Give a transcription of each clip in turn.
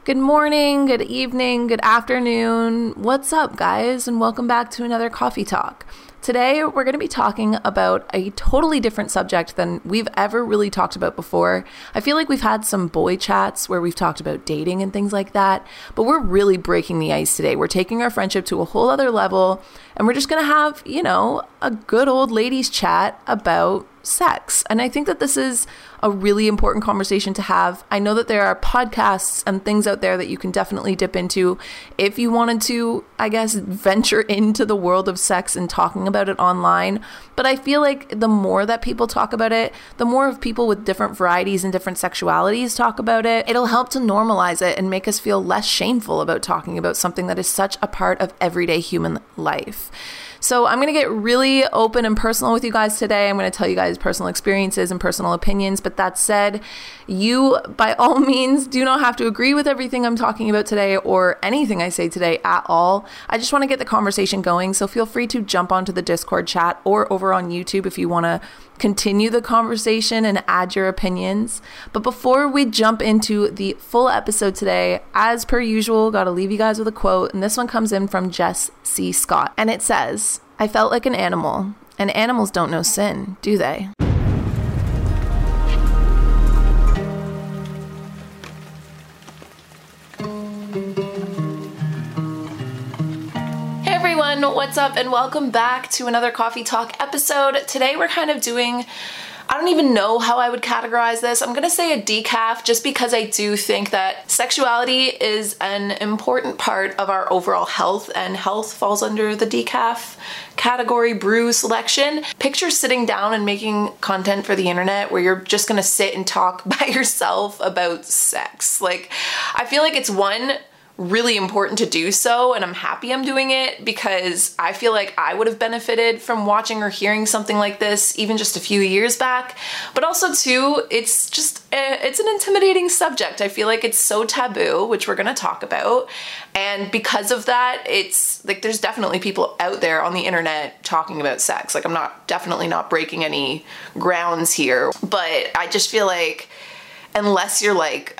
Good morning, good evening, good afternoon. What's up, guys? And welcome back to another Coffee Talk. Today, we're going to be talking about a totally different subject than we've ever really talked about before. I feel like we've had some boy chats where we've talked about dating and things like that, but we're really breaking the ice today. We're taking our friendship to a whole other level, and we're just going to have, a good old ladies chat about sex. And I think that this is a really important conversation to have. I know that there are podcasts and things out there that you can definitely dip into if you wanted to, venture into the world of sex and talking about it online. But I feel like the more that people talk about it, the more of people with different varieties and different sexualities talk about it, it'll help to normalize it and make us feel less shameful about talking about something that is such a part of everyday human life. So I'm going to get really open and personal with you guys today. I'm going to tell you guys personal experiences and personal opinions. But that said, you, by all means, do not have to agree with everything I'm talking about today or anything I say today at all. I just want to get the conversation going. So feel free to jump onto the Discord chat or over on YouTube if you want to continue the conversation and add your opinions. But before we jump into the full episode today, as per usual, got to leave you guys with a quote. And this one comes in from Jess C. Scott. And it says, "I felt like an animal, and animals don't know sin, do they?" What's up, and welcome back to another Coffee Talk episode. Today we're kind of doing, I don't even know how I would categorize this. I'm gonna say a decaf just because I do think that sexuality is an important part of our overall health, and health falls under the decaf category brew selection. Picture sitting down and making content for the internet where you're just gonna sit and talk by yourself about sex. I feel like it's really important to do so, and I'm happy I'm doing it because I feel like I would have benefited from watching or hearing something like this even just a few years back. But also too, it's an intimidating subject. I feel like it's so taboo, which we're gonna talk about, and because of that, it's like there's definitely people out there on the internet talking about sex. I'm definitely not breaking any grounds here, but I just feel like unless you're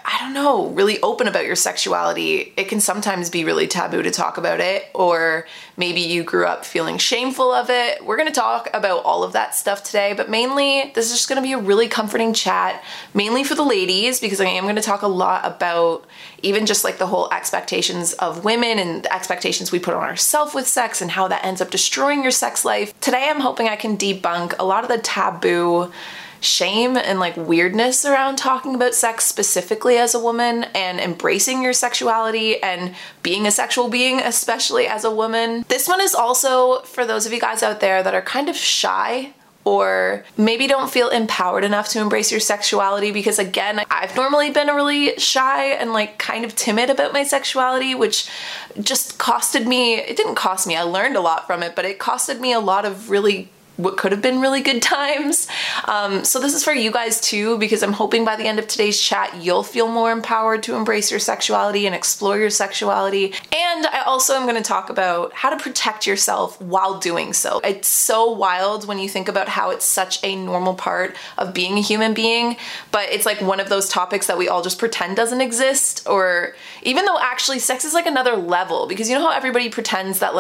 really open about your sexuality, it can sometimes be really taboo to talk about it, or maybe you grew up feeling shameful of it. We're going to talk about all of that stuff today, but mainly this is just going to be a really comforting chat, mainly for the ladies, because I am going to talk a lot about even just the whole expectations of women and the expectations we put on ourselves with sex and how that ends up destroying your sex life. Today I'm hoping I can debunk a lot of the taboo, shame, and weirdness around talking about sex specifically as a woman and embracing your sexuality and being a sexual being, especially as a woman. This one is also for those of you guys out there that are kind of shy or maybe don't feel empowered enough to embrace your sexuality, because again, I've normally been really shy and kind of timid about my sexuality, which just it didn't cost me, I learned a lot from it, but it costed me a lot of what could have been really good times. So this is for you guys too, because I'm hoping by the end of today's chat, you'll feel more empowered to embrace your sexuality and explore your sexuality. And I also am going to talk about how to protect yourself while doing so. It's so wild when you think about how it's such a normal part of being a human being, but it's one of those topics that we all just pretend doesn't exist, or even though actually sex is another level, because you know how everybody pretends that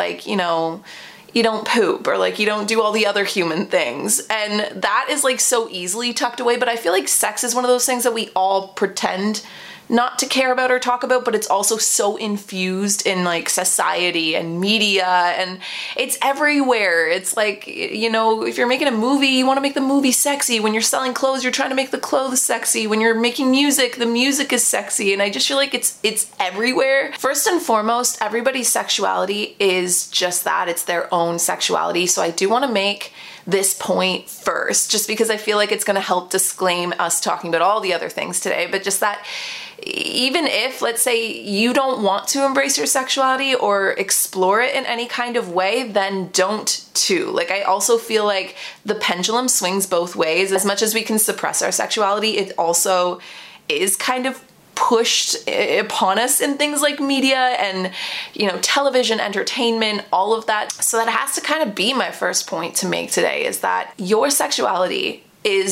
you don't poop, or you don't do all the other human things. And that is so easily tucked away. But I feel like sex is one of those things that we all pretend not to care about or talk about, but it's also so infused in society and media, and it's everywhere. It's if you're making a movie, you want to make the movie sexy. When you're selling clothes, you're trying to make the clothes sexy. When you're making music, the music is sexy. And I just feel like it's everywhere. First and foremost, everybody's sexuality is just that. It's their own sexuality. So I do want to make this point first, just because I feel like it's going to help disclaim us talking about all the other things today, but just that even if, let's say, you don't want to embrace your sexuality or explore it in any kind of way, then don't too. I also feel like the pendulum swings both ways. As much as we can suppress our sexuality, it also is kind of pushed upon us in things like media and, television, entertainment, all of that. So that has to kind of be my first point to make today, is that your sexuality is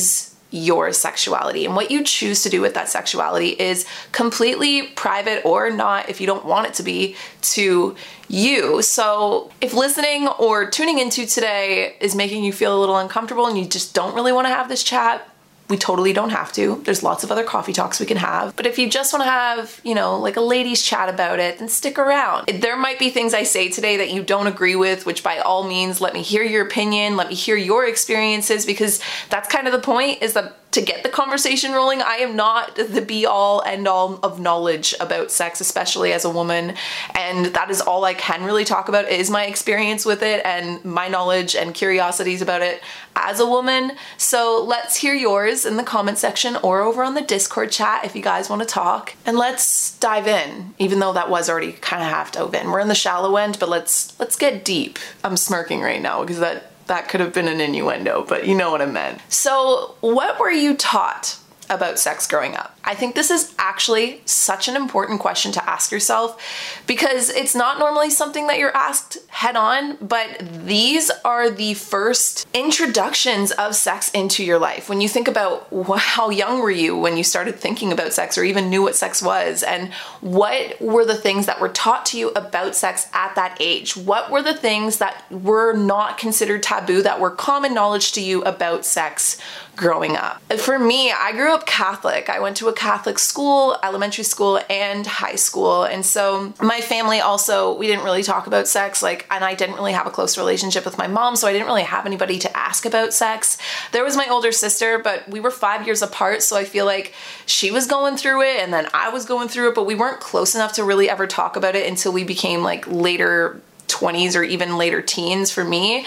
your sexuality, and what you choose to do with that sexuality is completely private or not, if you don't want it to be, to you. So if listening or tuning into today is making you feel a little uncomfortable and you just don't really want to have this chat, we totally don't have to. There's lots of other coffee talks we can have. But if you just want to have, like a ladies chat about it, then stick around. There might be things I say today that you don't agree with, which by all means, let me hear your opinion, let me hear your experiences, because that's kind of the point, is that to get the conversation rolling. I am not the be all end all of knowledge about sex, especially as a woman. And that is all I can really talk about, is my experience with it and my knowledge and curiosities about it as a woman. So let's hear yours in the comment section or over on the Discord chat if you guys want to talk. And let's dive in, even though that was already kind of half dove in. We're in the shallow end, but let's get deep. I'm smirking right now because that could have been an innuendo, but you know what I meant. So what were you taught about sex growing up? I think this is actually such an important question to ask yourself, because it's not normally something that you're asked head on, but these are the first introductions of sex into your life. When you think about how young were you when you started thinking about sex or even knew what sex was, and what were the things that were taught to you about sex at that age? What were the things that were not considered taboo, that were common knowledge to you about sex growing up? For me, I grew up Catholic. I went to a Catholic school, elementary school and high school. And so my family also, we didn't really talk about sex, and I didn't really have a close relationship with my mom, so I didn't really have anybody to ask about sex. There was my older sister, but we were 5 years apart, so I feel like she was going through it and then I was going through it, but we weren't close enough to really ever talk about it until we became later 20s or even later teens for me.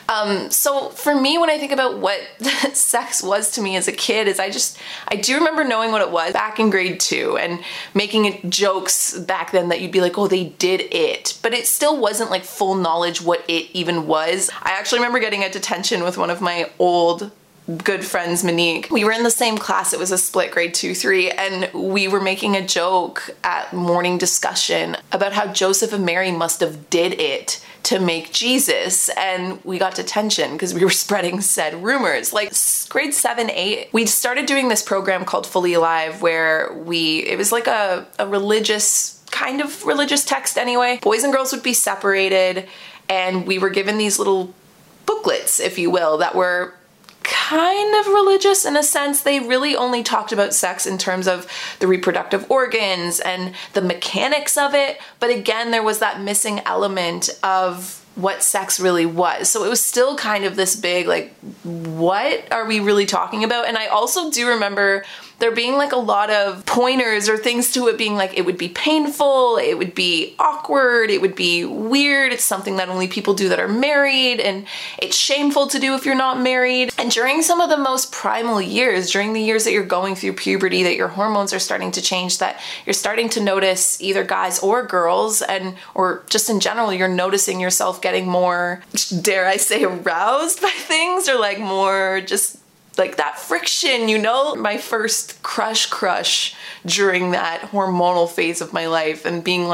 So for me, when I think about what sex was to me as a kid, is I do remember knowing what it was back in grade 2 and making jokes back then that you'd be like, oh, they did it, but it still wasn't full knowledge what it even was. I actually remember getting a detention with one of my old good friends, Monique. We were in the same class. It was a split grade 2-3, and we were making a joke at morning discussion about how Joseph and Mary must have did it to make Jesus, and we got detention because we were spreading said rumors. Grade 7, 8, we started doing this program called Fully Alive, where it was like a religious, kind of religious text anyway. Boys and girls would be separated, and we were given these little booklets, if you will, that were kind of religious in a sense. They really only talked about sex in terms of the reproductive organs and the mechanics of it. But again, there was that missing element of what sex really was. So it was still kind of this big, what are we really talking about? And I also do remember there being a lot of pointers or things to it being it would be painful, it would be awkward, it would be weird, it's something that only people do that are married, and it's shameful to do if you're not married. And during some of the most primal years, during the years that you're going through puberty, that your hormones are starting to change, that you're starting to notice either guys or girls, or just in general, you're noticing yourself getting more, dare I say, aroused by things, or more just that friction, my first crush during that hormonal phase of my life, and being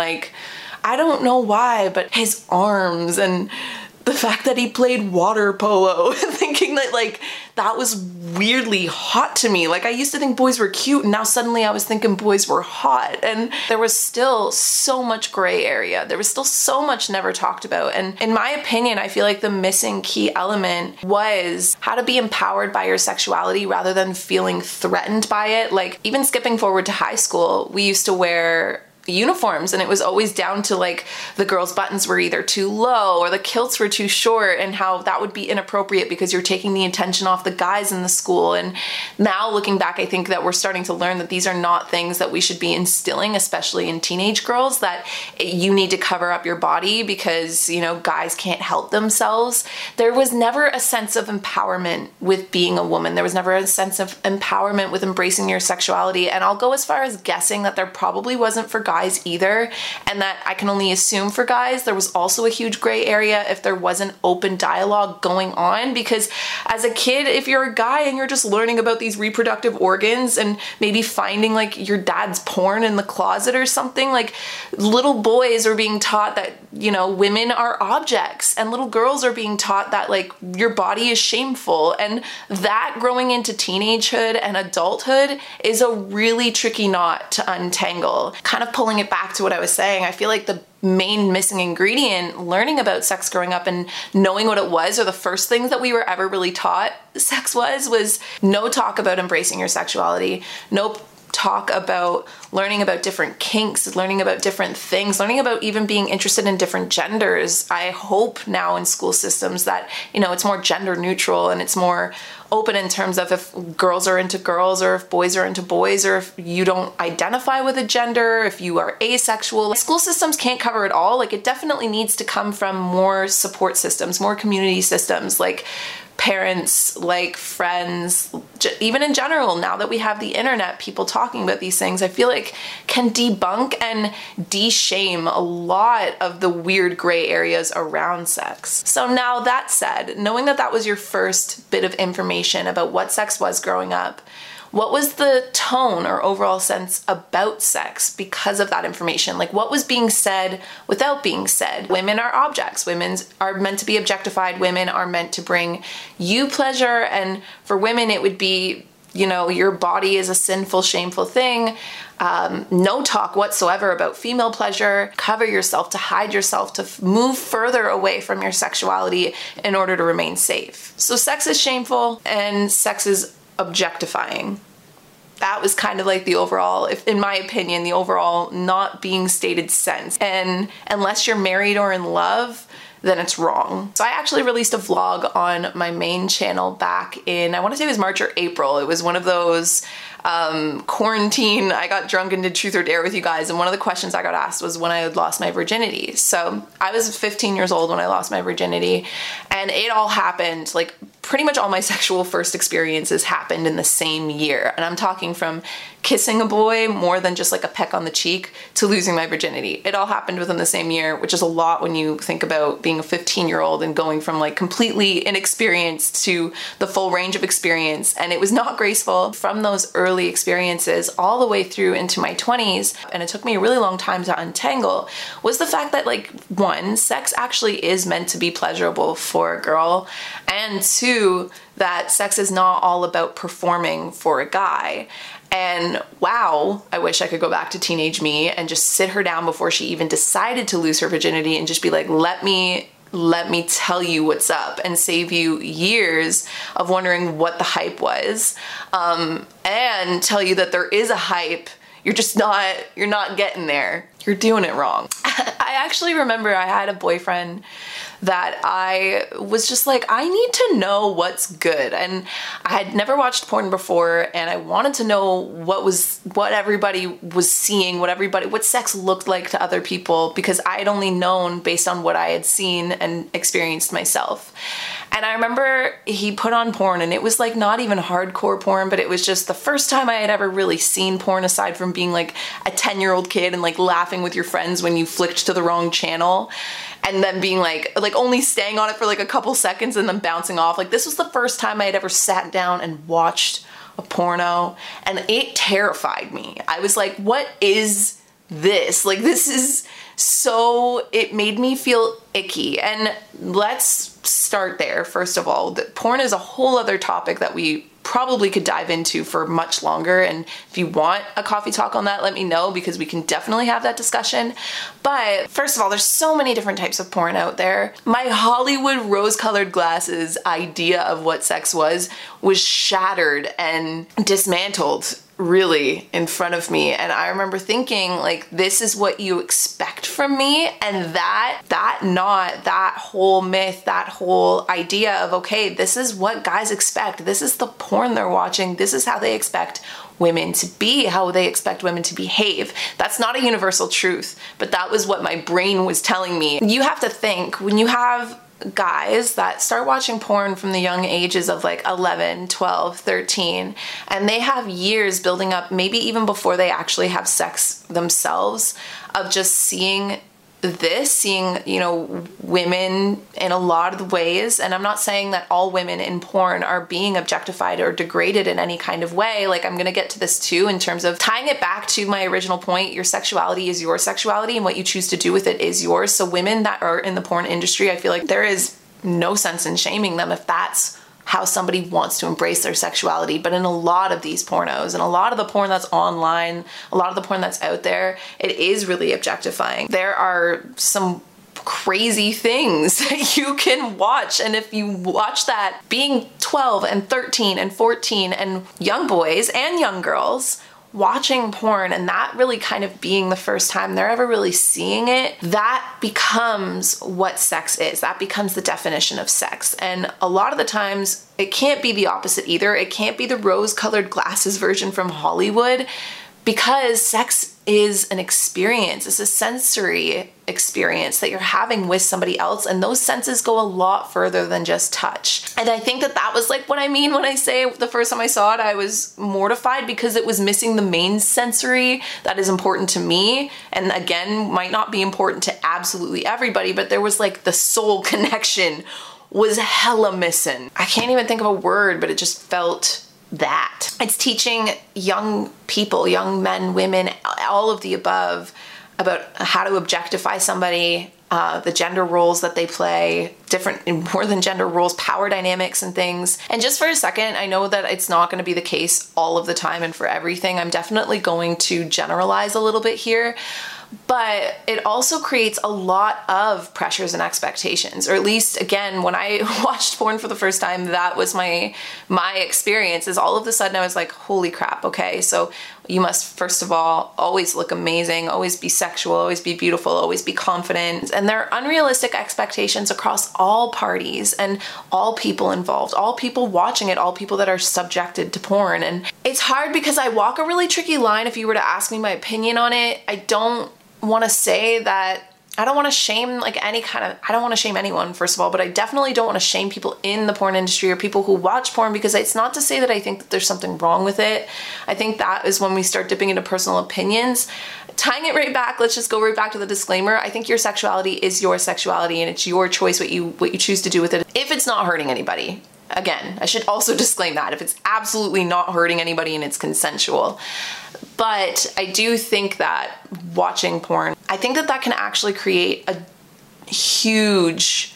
I don't know why, but his arms and the fact that he played water polo, thinking that that was weirdly hot to me. I used to think boys were cute, and now suddenly I was thinking boys were hot. And there was still so much gray area. There was still so much never talked about. And in my opinion, I feel like the missing key element was how to be empowered by your sexuality rather than feeling threatened by it. Even skipping forward to high school, we used to wear uniforms, and it was always down to the girls' buttons were either too low or the kilts were too short, and how that would be inappropriate because you're taking the attention off the guys in the school. And now looking back, I think that we're starting to learn that these are not things that we should be instilling, especially in teenage girls, that you need to cover up your body because guys can't help themselves. There was never a sense of empowerment with being a woman. There was never a sense of empowerment with embracing your sexuality, and I'll go as far as guessing that there probably wasn't for guys guys either, and that I can only assume for guys there was also a huge gray area if there wasn't open dialogue going on. Because as a kid, if you're a guy and you're just learning about these reproductive organs and maybe finding like your dad's porn in the closet or something, like little boys are being taught that, you know, women are objects, and little girls are being taught that like your body is shameful. And that growing into teenagehood and adulthood is a really tricky knot to untangle. Kind of pulling it back to what I was saying, I feel like the main missing ingredient learning about sex growing up and knowing what it was, or the first things that we were ever really taught sex was no talk about embracing your sexuality, no talk about learning about different kinks, learning about different things, learning about even being interested in different genders. I hope now in school systems that, you know, it's more gender neutral and it's more open in terms of if girls are into girls or if boys are into boys, or if you don't identify with a gender, if you are asexual. School systems can't cover it all. Like, it definitely needs to come from more support systems, more community systems, like parents, like friends, even in general, now that we have the internet, people talking about these things, I feel like can debunk and de-shame a lot of the weird gray areas around sex. So now that said, knowing that that was your first bit of information about what sex was growing up, what was the tone or overall sense about sex because of that information? Like, what was being said without being said? Women are objects. Women are meant to be objectified. Women are meant to bring you pleasure. And for women, it would be, you know, your body is a sinful, shameful thing. No talk whatsoever about female pleasure. Cover yourself, to hide yourself, to move further away from your sexuality in order to remain safe. So sex is shameful and sex is objectifying. That was kind of like the overall, if in my opinion, the overall not being stated sense. And unless you're married or in love, then it's wrong. So I actually released a vlog on my main channel back in, I want to say it was March or April. It was one of those quarantine, I got drunk and did truth or dare with you guys, and one of the questions I got asked was when I had lost my virginity. So I was 15 years old when I lost my virginity, and it all happened, like pretty much all my sexual first experiences happened in the same year. And I'm talking from kissing a boy more than just like a peck on the cheek to losing my virginity. It all happened within the same year, which is a lot when you think about being a 15-year-old and going from like completely inexperienced to the full range of experience. And it was not graceful. From those early experiences all the way through into my 20s, and it took me a really long time to untangle, was the fact that, like, one, sex actually is meant to be pleasurable for a girl, and two, that sex is not all about performing for a guy. And wow, I wish I could go back to teenage me and just sit her down before she even decided to lose her virginity and just be like, let me tell you what's up, and save you years of wondering what the hype was, and tell you that there is a hype. You're not getting there. You're doing it wrong. I actually remember I had a boyfriend that I was just like, I need to know what's good. And I had never watched porn before, and I wanted to know what everybody was seeing, what sex looked like to other people, because I had only known based on what I had seen and experienced myself. And I remember he put on porn, and it was like not even hardcore porn, but it was just the first time I had ever really seen porn, aside from being like a 10-year-old kid and like laughing with your friends when you flicked to the wrong channel, and then being like only staying on it for like a couple seconds and then bouncing off. Like, this was the first time I had ever sat down and watched a porno, and it terrified me. I was like, what is this? Like, this is so, it made me feel icky. And let's start there. First of all, porn is a whole other topic that we probably could dive into for much longer, and if you want a coffee talk on that, let me know, because we can definitely have that discussion. But first of all, there's so many different types of porn out there. My Hollywood rose-colored glasses idea of what sex was shattered and dismantled really in front of me. And I remember thinking, like, this is what you expect from me, and that whole myth, that whole idea of, okay, this is what guys expect, this is the porn they're watching, this is how they expect women to be, how they expect women to behave. That's not a universal truth, but that was what my brain was telling me. You have to think, when you have guys that start watching porn from the young ages of like 11, 12, 13, and they have years building up, maybe even before they actually have sex themselves, of just seeing women in a lot of the ways. And I'm not saying that all women in porn are being objectified or degraded in any kind of way. Like, I'm gonna get to this too, in terms of tying it back to my original point. Your sexuality is your sexuality, and what you choose to do with it is yours. So women that are in the porn industry, I feel like there is no sense in shaming them if that's how somebody wants to embrace their sexuality. But in a lot of these pornos, and a lot of the porn that's online, a lot of the porn that's out there, it is really objectifying. There are some crazy things that you can watch, and if you watch that being 12 and 13 and 14 and young boys and young girls watching porn, and that really kind of being the first time they're ever really seeing it, that becomes what sex is. That becomes the definition of sex. And a lot of the times it can't be the opposite either. It can't be the rose-colored glasses version from Hollywood, because sex is an experience. It's a sensory experience that you're having with somebody else, and those senses go a lot further than just touch. And I think that that was like what I mean when I say the first time I saw it, I was mortified because it was missing the main sensory that is important to me, and again, might not be important to absolutely everybody, but there was like the soul connection was hella missing. I can't even think of a word, but it just felt that. It's teaching young people, young men, women, all of the above, about how to objectify somebody, the gender roles that they play, different, more than gender roles, power dynamics and things. And just for a second, I know that it's not going to be the case all of the time and for everything. I'm definitely going to generalize a little bit here. But it also creates a lot of pressures and expectations, or at least, again, when I watched porn for the first time, that was my experience. Is all of a sudden I was like, holy crap, okay, so you must, first of all, always look amazing, always be sexual, always be beautiful, always be confident. And there are unrealistic expectations across all parties and all people involved, all people watching it, all people that are subjected to porn. And it's hard because I walk a really tricky line. If you were to ask me my opinion on it, I don't want to say that I don't want to shame I don't want to shame anyone, first of all, but I definitely don't want to shame people in the porn industry or people who watch porn, because it's not to say that I think that there's something wrong with it. I think that is when we start dipping into personal opinions. Tying it right back, let's just go right back to the disclaimer. I think your sexuality is your sexuality, and it's your choice what you choose to do with it, if it's not hurting anybody. Again, I should also disclaim that if it's absolutely not hurting anybody and it's consensual. But I do think that watching porn, I think that that can actually create a huge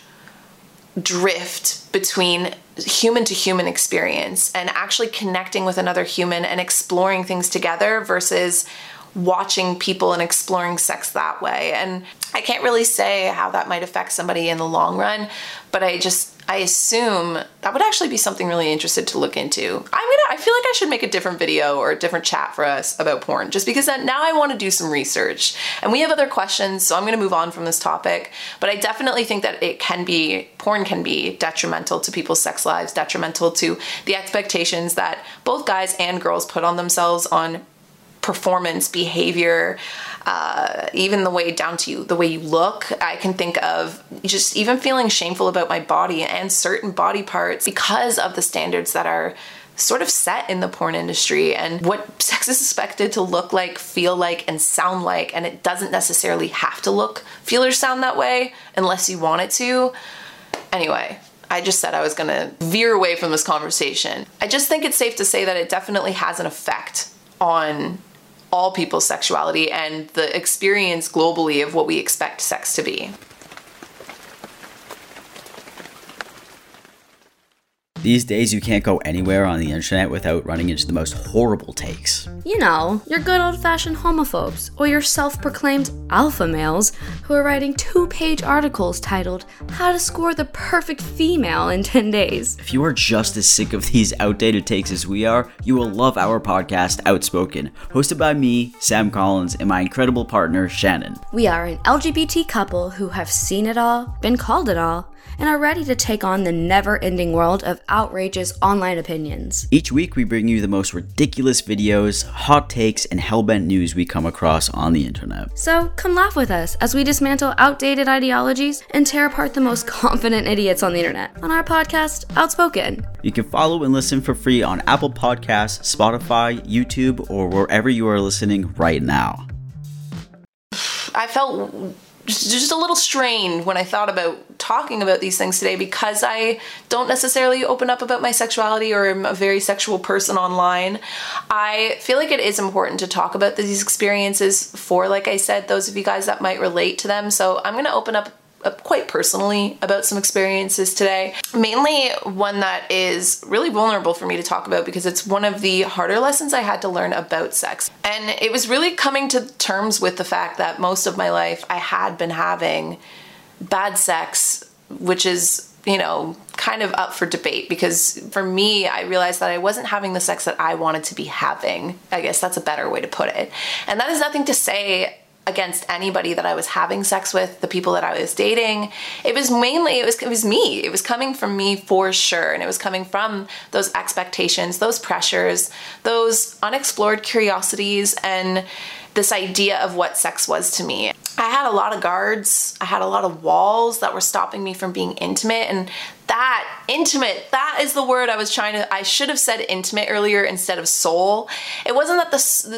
drift between human to human experience and actually connecting with another human and exploring things together versus watching people and exploring sex that way. And I can't really say how that might affect somebody in the long run, but I assume that would actually be something really interesting to look into. I feel like I should make a different video or a different chat for us about porn, just because now I want to do some research. And we have other questions, so I'm going to move on from this topic. But I definitely think that porn can be detrimental to people's sex lives, detrimental to the expectations that both guys and girls put on themselves on performance, behavior, even the way down to the way you look. I can think of just even feeling shameful about my body and certain body parts because of the standards that are sort of set in the porn industry and what sex is expected to look like, feel like, and sound like. And it doesn't necessarily have to look, feel, or sound that way unless you want it to. Anyway, I just said I was gonna veer away from this conversation. I just think it's safe to say that it definitely has an effect on all people's sexuality and the experience globally of what we expect sex to be. These days, you can't go anywhere on the internet without running into the most horrible takes. You know, your good old-fashioned homophobes, or your self-proclaimed alpha males who are writing 2-page articles titled, How to Score the Perfect Female in 10 Days. If you are just as sick of these outdated takes as we are, you will love our podcast, Outspoken, hosted by me, Sam Collins, and my incredible partner, Shannon. We are an LGBT couple who have seen it all, been called it all, and are ready to take on the never-ending world of outrageous online opinions. Each week we bring you the most ridiculous videos, hot takes, and hellbent news we come across on the internet. So come laugh with us as we dismantle outdated ideologies and tear apart the most confident idiots on the internet on our podcast, Outspoken. You can follow and listen for free on Apple Podcasts, Spotify, YouTube, or wherever you are listening right now. I felt just a little strained when I thought about talking about these things today because I don't necessarily open up about my sexuality or am a very sexual person online. I feel like it is important to talk about these experiences for, like I said, those of you guys that might relate to them. So I'm going to open up quite personally about some experiences today. Mainly one that is really vulnerable for me to talk about because it's one of the harder lessons I had to learn about sex. And it was really coming to terms with the fact that most of my life I had been having bad sex, which is, you know, kind of up for debate because for me, I realized that I wasn't having the sex that I wanted to be having. I guess that's a better way to put it. And that is nothing to say against anybody that I was having sex with, the people that I was dating. It was mainly, it was me. It was coming from me for sure. And it was coming from those expectations, those pressures, those unexplored curiosities, and this idea of what sex was to me. I had a lot of guards. I had a lot of walls that were stopping me from being intimate. And that is the word I should have said intimate earlier instead of soul. It wasn't that the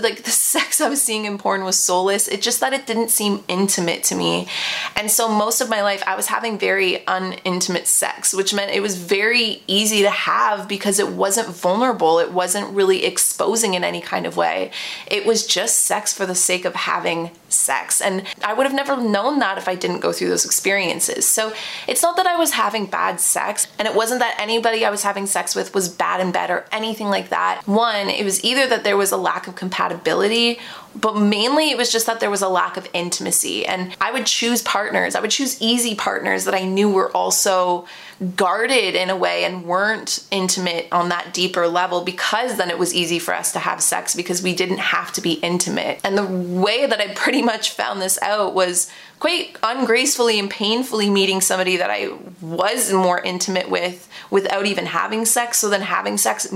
sex I was seeing in porn was soulless. It's just that it didn't seem intimate to me. And so most of my life I was having very unintimate sex, which meant it was very easy to have because it wasn't vulnerable. It wasn't really exposing in any kind of way. It was just sex for the sake of having sex. And I would have never known that if I didn't go through those experiences. So it's not that I was having bad sex, and it wasn't that anybody I was having sex with was bad in bed or anything like that. One, it was either that there was a lack of compatibility, but mainly it was just that there was a lack of intimacy. And I would choose partners. I would choose easy partners that I knew were also guarded in a way and weren't intimate on that deeper level, because then it was easy for us to have sex because we didn't have to be intimate. And the way that I pretty much found this out was quite ungracefully and painfully meeting somebody that I was more intimate with without even having sex. So then having sex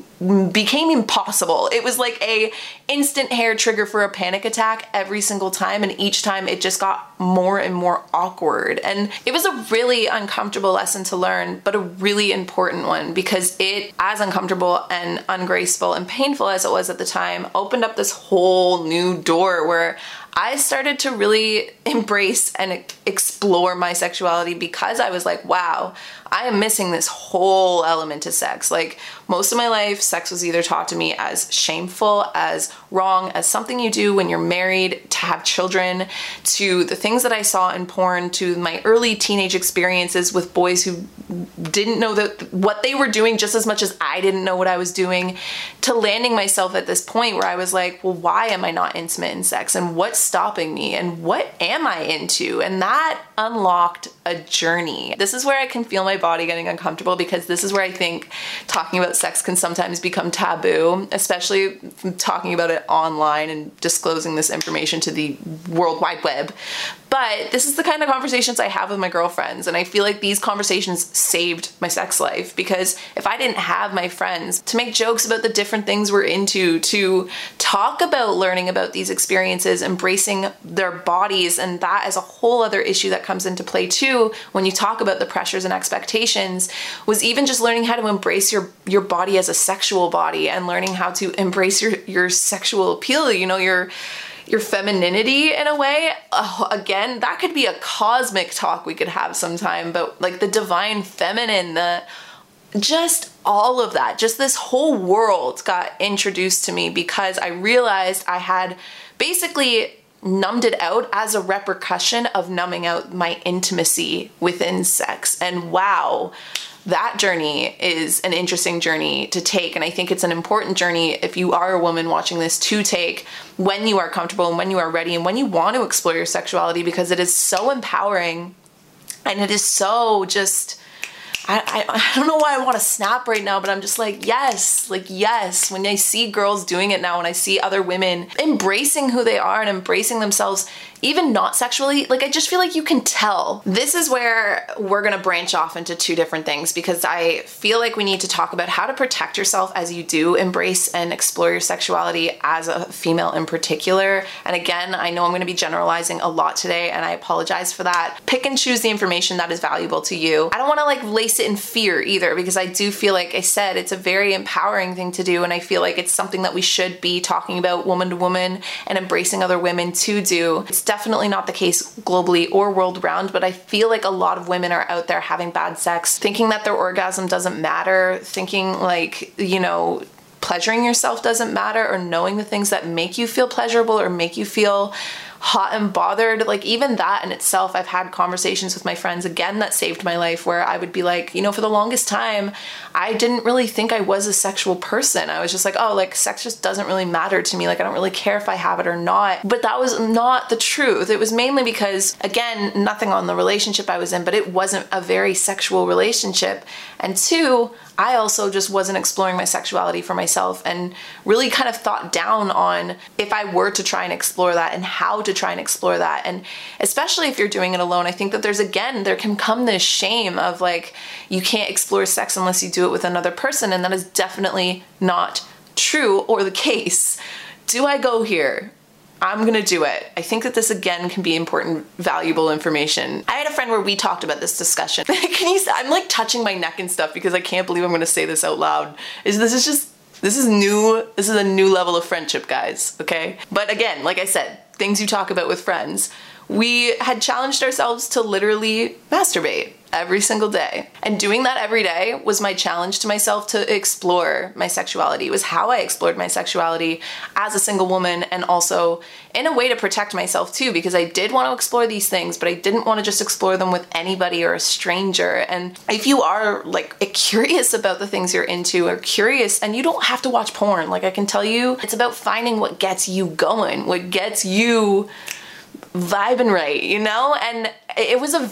became impossible. It was like a instant hair trigger for a panic attack every single time, and each time it just got more and more awkward. And it was a really uncomfortable lesson to learn, but a really important one, because it, as uncomfortable and ungraceful and painful as it was at the time, opened up this whole new door where I started to really embrace and explore my sexuality, because I was like, wow, I am missing this whole element to sex. Like, most of my life, sex was either taught to me as shameful, as wrong, as something you do when you're married, to have children, to the things that I saw in porn, to my early teenage experiences with boys who didn't know what they were doing just as much as I didn't know what I was doing, to landing myself at this point where I was like, well, why am I not intimate in sex? And what's stopping me? And what am I into? And that unlocked a journey. This is where I can feel my body getting uncomfortable, because this is where I think talking about sex can sometimes become taboo, especially talking about it online and disclosing this information to the World Wide Web. But this is the kind of conversations I have with my girlfriends, and I feel like these conversations saved my sex life, because if I didn't have my friends to make jokes about the different things we're into, to talk about learning about these experiences, embracing their bodies, and that is a whole other issue that comes into play too when you talk about the pressures and expectations, was even just learning how to embrace your body as a sexual body, and learning how to embrace your sexual appeal, you know, your femininity in a way. Again, that could be a cosmic talk we could have sometime, but like the divine feminine, just all of that, just this whole world got introduced to me, because I realized I had basically numbed it out as a repercussion of numbing out my intimacy within sex. And wow, that journey is an interesting journey to take. And I think it's an important journey, if you are a woman watching this, to take when you are comfortable and when you are ready and when you want to explore your sexuality, because it is so empowering and it is so just, I don't know why I want to snap right now, but I'm just like, yes, when I see girls doing it now, and I see other women embracing who they are and embracing themselves, even not sexually, like I just feel like you can tell. This is where we're gonna branch off into two different things, because I feel like we need to talk about how to protect yourself as you do embrace and explore your sexuality as a female in particular. And again, I know I'm gonna be generalizing a lot today, and I apologize for that. Pick and choose the information that is valuable to you. I don't wanna like lace it in fear either, because I do feel like I said, it's a very empowering thing to do, and I feel like it's something that we should be talking about woman to woman and embracing other women to do. It's definitely not the case globally or world round, but I feel like a lot of women are out there having bad sex, thinking that their orgasm doesn't matter, thinking like, you know, pleasuring yourself doesn't matter, or knowing the things that make you feel pleasurable or make you feel hot and bothered. Like even that in itself, I've had conversations with my friends, again, that saved my life, where I would be like, you know, for the longest time, I didn't really think I was a sexual person. I was just like, oh, like sex just doesn't really matter to me. Like I don't really care if I have it or not. But that was not the truth. It was mainly because, again, nothing on the relationship I was in, but it wasn't a very sexual relationship. And two, I also just wasn't exploring my sexuality for myself, and really kind of thought down on if I were to try and explore that and how to try and explore that. And especially if you're doing it alone, I think that there can come this shame of like, you can't explore sex unless you do it with another person. And that is definitely not true or the case. Do I go here? I'm gonna do it. I think that this again can be important, valuable information. I had a friend where we talked about this discussion. I'm like touching my neck and stuff because I can't believe I'm gonna say this out loud. This is new. This is a new level of friendship, guys, okay? But again, like I said, things you talk about with friends. We had challenged ourselves to literally masturbate every single day. And doing that every day was my challenge to myself to explore my sexuality. It was how I explored my sexuality as a single woman, and also in a way to protect myself too, because I did want to explore these things, but I didn't want to just explore them with anybody or a stranger. And if you are like curious about the things you're into, or curious, and you don't have to watch porn, like I can tell you, it's about finding what gets you going, what gets you vibing right, you know? And it was a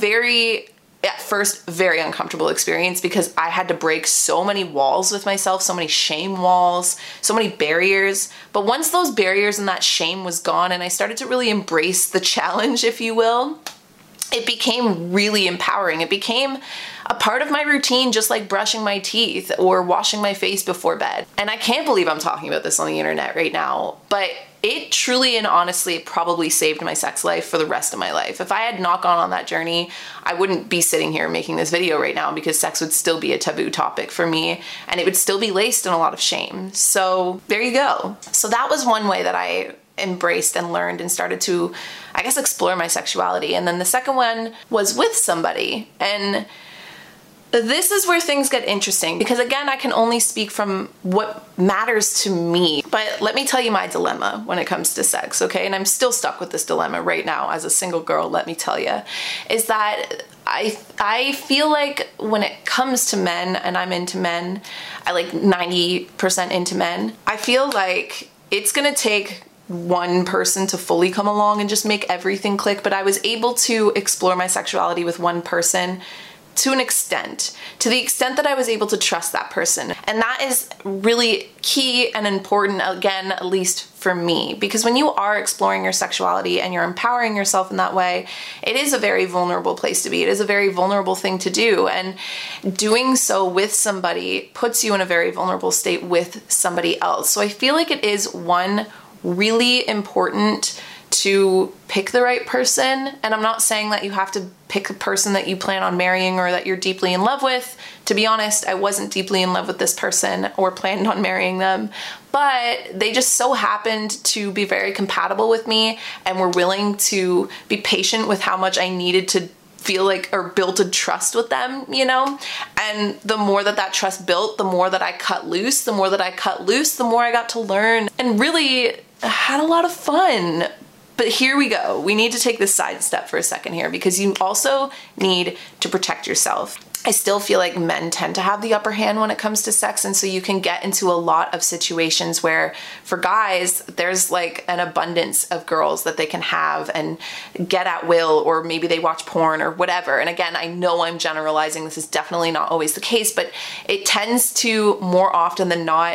at first, very uncomfortable experience, because I had to break so many walls with myself, so many shame walls, so many barriers. But once those barriers and that shame was gone, and I started to really embrace the challenge, if you will, it became really empowering. It became a part of my routine, just like brushing my teeth or washing my face before bed. And I can't believe I'm talking about this on the internet right now, but it truly and honestly probably saved my sex life for the rest of my life. If I had not gone on that journey, I wouldn't be sitting here making this video right now, because sex would still be a taboo topic for me, and it would still be laced in a lot of shame. So there you go. So that was one way that I embraced and learned and started to, I guess, explore my sexuality. And then the second one was with somebody. And this is where things get interesting, because again, I can only speak from what matters to me. But let me tell you my dilemma when it comes to sex, okay? And I'm still stuck with this dilemma right now as a single girl, let me tell you, is that I feel like when it comes to men, and I'm into men, I like 90% into men, I feel like it's gonna take one person to fully come along and just make everything click. But I was able to explore my sexuality with one person to an extent, to the extent that I was able to trust that person. And that is really key and important, again, at least for me, because when you are exploring your sexuality and you're empowering yourself in that way, it is a very vulnerable place to be. It is a very vulnerable thing to do. And doing so with somebody puts you in a very vulnerable state with somebody else. So I feel like it is one really important to pick the right person. And I'm not saying that you have to pick a person that you plan on marrying or that you're deeply in love with. To be honest, I wasn't deeply in love with this person or planned on marrying them, but they just so happened to be very compatible with me and were willing to be patient with how much I needed to feel like, or build a trust with them, you know? And the more that that trust built, the more that I cut loose, the more I got to learn and really had a lot of fun. But here we go. We need to take this side step for a second here, because you also need to protect yourself. I still feel like men tend to have the upper hand when it comes to sex, and so you can get into a lot of situations where for guys, there's like an abundance of girls that they can have and get at will, or maybe they watch porn or whatever. And again, I know I'm generalizing. This is definitely not always the case, but it tends to, more often than not,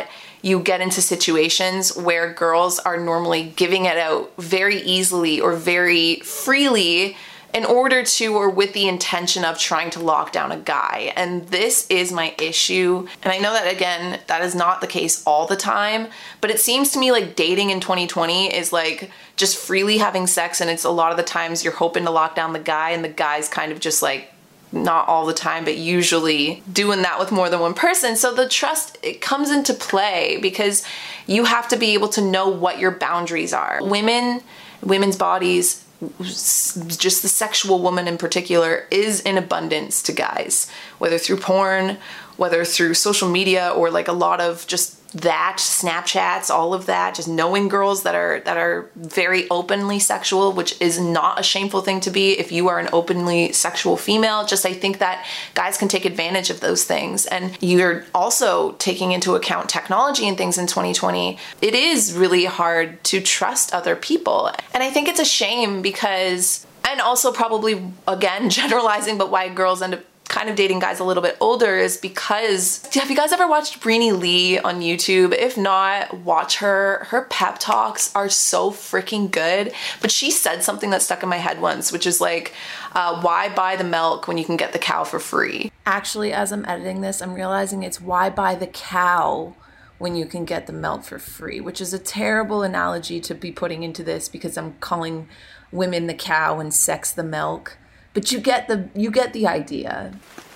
you get into situations where girls are normally giving it out very easily or very freely in order to, or with the intention of trying to lock down a guy. And this is my issue. And I know that, again, that is not the case all the time, but it seems to me like dating in 2020 is like just freely having sex, and it's a lot of the times you're hoping to lock down the guy, and the guy's kind of just like, not all the time, but usually doing that with more than one person. So the trust, it comes into play because you have to be able to know what your boundaries are. Women's bodies, just the sexual woman in particular, is in abundance to guys, whether through porn, whether through social media, or like a lot of just that, Snapchats, all of that, just knowing girls that are very openly sexual, which is not a shameful thing to be if you are an openly sexual female. Just I think that guys can take advantage of those things. And you're also taking into account technology and things in 2020. It is really hard to trust other people. And I think it's a shame because, and also probably, again, generalizing, but why girls end up kind of dating guys a little bit older is because, have you guys ever watched Brini Lee on YouTube? If not, watch her. Her pep talks are so freaking good. But she said something that stuck in my head once, which is like, why buy the milk when you can get the cow for free? Actually, as I'm editing this, I'm realizing it's why buy the cow when you can get the milk for free, which is a terrible analogy to be putting into this because I'm calling women the cow and sex the milk. But you get the idea.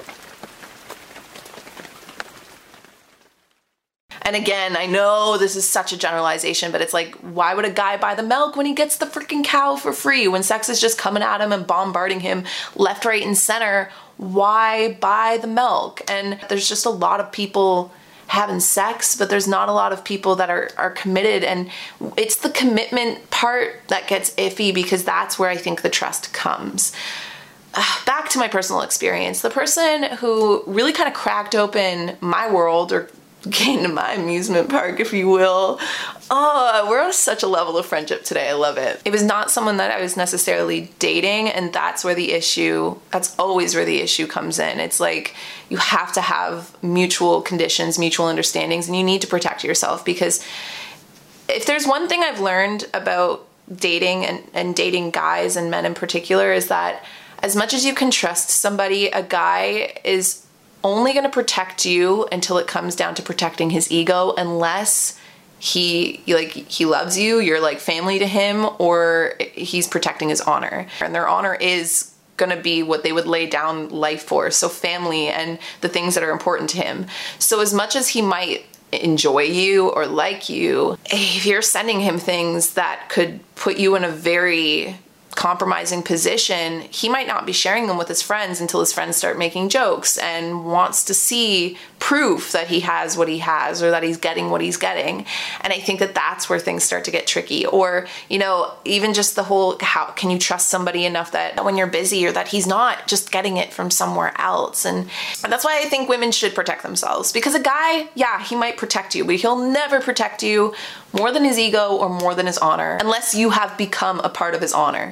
And again, I know this is such a generalization, but it's like, why would a guy buy the milk when he gets the freaking cow for free? When sex is just coming at him and bombarding him left, right, and center, why buy the milk? And there's just a lot of people having sex, but there's not a lot of people that are committed, and it's the commitment part that gets iffy because that's where I think the trust comes. Back to my personal experience, the person who really kind of cracked open my world or came to my amusement park, if you will. Oh, we're on such a level of friendship today. I love it. It was not someone that I was necessarily dating, and that's always where the issue comes in. It's like you have to have mutual conditions, mutual understandings, and you need to protect yourself, because if there's one thing I've learned about dating and dating guys and men in particular is that as much as you can trust somebody, a guy is only going to protect you until it comes down to protecting his ego, unless he loves you, you're like family to him, or he's protecting his honor. And their honor is going to be what they would lay down life for. So family and the things that are important to him. So as much as he might enjoy you or like you, if you're sending him things that could put you in a very compromising position, he might not be sharing them with his friends until his friends start making jokes and wants to see proof that he has what he has or that he's getting what he's getting. And I think that that's where things start to get tricky. Or, even just the whole, how can you trust somebody enough that when you're busy, or that he's not just getting it from somewhere else? And that's why I think women should protect themselves, because a guy, yeah, he might protect you, but he'll never protect you more than his ego or more than his honor, unless you have become a part of his honor,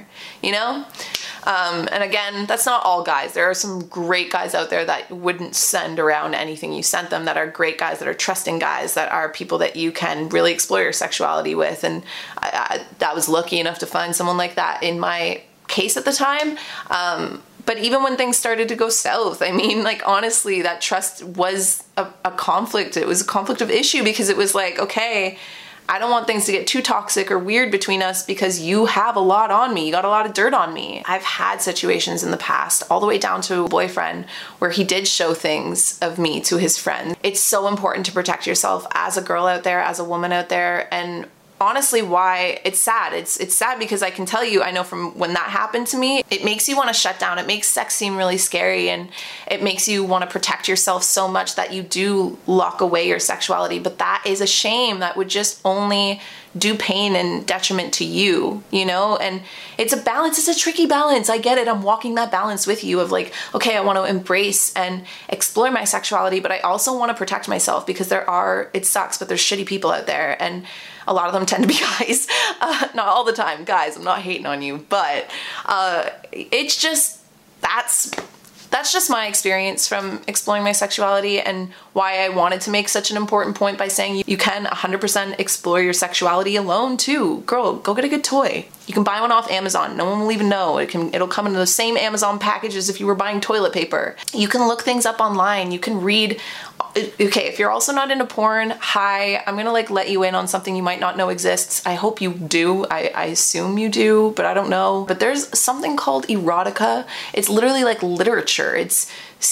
And again, that's not all guys. There are some great guys out there that wouldn't send around anything you sent them, that are great guys, that are trusting guys, that are people that you can really explore your sexuality with. And I was lucky enough to find someone like that in my case at the time. But even when things started to go south, honestly, that trust was a conflict. It was a conflict of issue, because it was like, okay, I don't want things to get too toxic or weird between us because you have a lot on me. You got a lot of dirt on me. I've had situations in the past, all the way down to a boyfriend, where he did show things of me to his friends. It's so important to protect yourself as a girl out there, as a woman out there. And honestly, why it's sad. It's sad because I can tell you, I know from when that happened to me, it makes you want to shut down. It makes sex seem really scary, and it makes you want to protect yourself so much that you do lock away your sexuality. But that is a shame. That would just only do pain and detriment to you, and it's a balance. It's a tricky balance. I get it. I'm walking that balance with you of like, okay, I want to embrace and explore my sexuality, but I also want to protect myself, because it sucks, but there's shitty people out there, and a lot of them tend to be guys. Not all the time, guys. I'm not hating on you, but it's just, that's That's just my experience from exploring my sexuality, and why I wanted to make such an important point by saying you can 100% explore your sexuality alone too. Girl, go get a good toy. You can buy one off Amazon. No one will even know. It'll come in the same Amazon package as if you were buying toilet paper. You can look things up online. You can read. Okay, if you're also not into porn, hi, I'm gonna let you in on something you might not know exists. I hope you do. I assume you do, but I don't know. But there's something called erotica. It's literally like literature. It's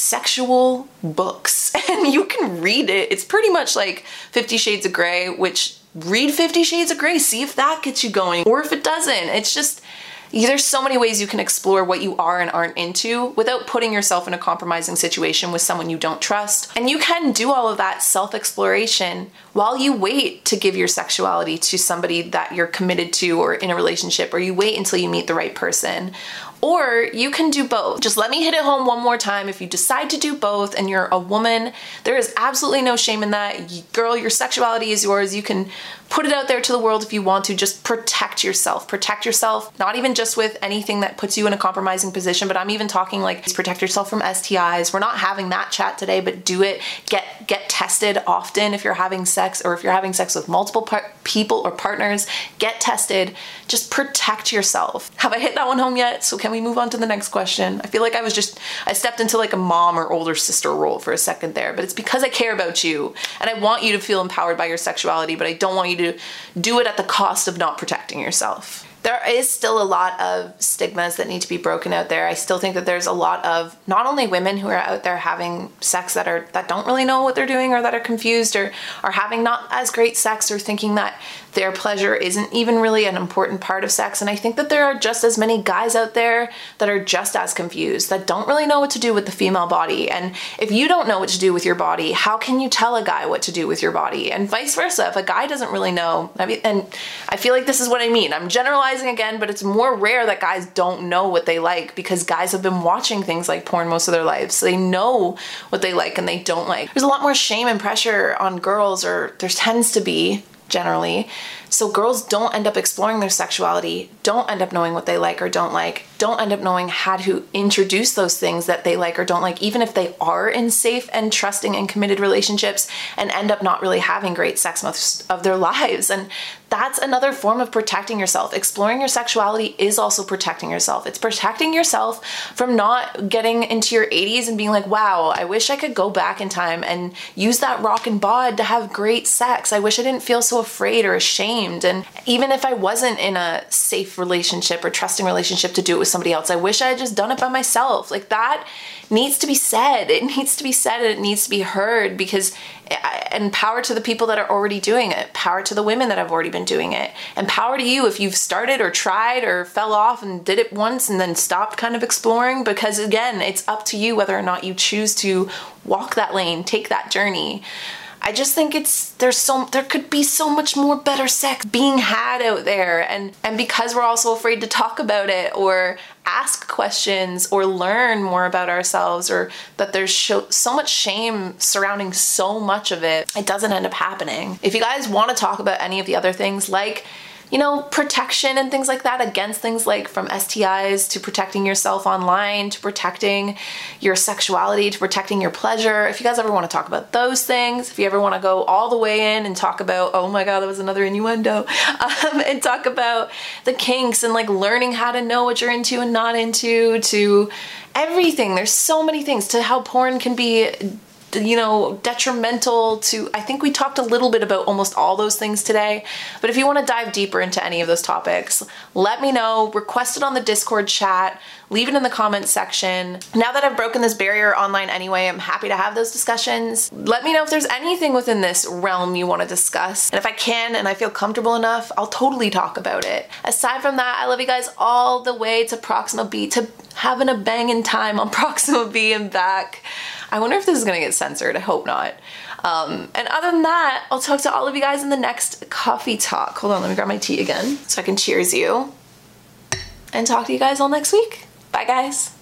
sexual books, and you can read it. It's pretty much like 50 Shades of Grey, which read 50 Shades of Grey, see if that gets you going, or if it doesn't. It's just, there's so many ways you can explore what you are and aren't into without putting yourself in a compromising situation with someone you don't trust. And you can do all of that self-exploration while you wait to give your sexuality to somebody that you're committed to or in a relationship, or you wait until you meet the right person. Or you can do both. Just let me hit it home one more time. If you decide to do both and you're a woman, there is absolutely no shame in that. Girl, your sexuality is yours. You can put it out there to the world if you want to. Just protect yourself. Protect yourself, not even just with anything that puts you in a compromising position, but I'm even talking like protect yourself from STIs. We're not having that chat today, but do it. Get tested often if you're having sex, or if you're having sex with multiple people or partners. Get tested. Just protect yourself. Have I hit that one home yet? So can we move on to the next question? I feel like I stepped into like a mom or older sister role for a second there, but it's because I care about you and I want you to feel empowered by your sexuality, but I don't want you to do it at the cost of not protecting yourself. There is still a lot of stigmas that need to be broken out there. I still think that there's a lot of not only women who are out there having sex that don't really know what they're doing, or that are confused, or are having not as great sex, or thinking that their pleasure isn't even really an important part of sex. And I think that there are just as many guys out there that are just as confused, that don't really know what to do with the female body. And if you don't know what to do with your body, how can you tell a guy what to do with your body? And vice versa, if a guy doesn't really know, and I feel like this is what I mean. I'm generalizing again, but it's more rare that guys don't know what they like, because guys have been watching things like porn most of their lives. So they know what they like and they don't like. There's a lot more shame and pressure on girls, or there tends to be, generally. So girls don't end up exploring their sexuality, don't end up knowing what they like or don't like, don't end up knowing how to introduce those things that they like or don't like, even if they are in safe and trusting and committed relationships, and end up not really having great sex most of their lives. And that's another form of protecting yourself. Exploring your sexuality is also protecting yourself. It's protecting yourself from not getting into your 80s and being like, wow, I wish I could go back in time and use that rock and bod to have great sex. I wish I didn't feel so afraid or ashamed. And even if I wasn't in a safe relationship or trusting relationship to do it with somebody else, I wish I had just done it by myself. Like, that needs to be said. It needs to be said, and it needs to be heard, because, and power to the people that are already doing it. Power to the women that have already been doing it. And power to you if you've started or tried or fell off and did it once and then stopped kind of exploring, because again, it's up to you whether or not you choose to walk that lane, take that journey. I just think there could be so much more better sex being had out there, and because we're also afraid to talk about it or ask questions or learn more about ourselves, or that there's so much shame surrounding so much of it, it doesn't end up happening. If you guys want to talk about any of the other things, like, you know, protection and things like that, against things like from STIs to protecting yourself online, to protecting your sexuality, to protecting your pleasure. If you guys ever want to talk about those things, if you ever want to go all the way in and talk about, oh my God, that was another innuendo, and talk about the kinks and like learning how to know what you're into and not into, to everything. There's so many things, to how porn can be, you know, detrimental to, I think we talked a little bit about almost all those things today. But if you want to dive deeper into any of those topics, let me know. Request it on the Discord chat, leave it in the comments section. Now that I've broken this barrier online anyway, I'm happy to have those discussions. Let me know if there's anything within this realm you want to discuss. And if I can and I feel comfortable enough, I'll totally talk about it. Aside from that, I love you guys all the way to Proxima B, to having a banging time on Proxima B and back. I wonder if this is gonna get censored. I hope not. And other than that, I'll talk to all of you guys in the next coffee talk. Hold on, let me grab my tea again so I can cheers you. And talk to you guys all next week. Bye, guys.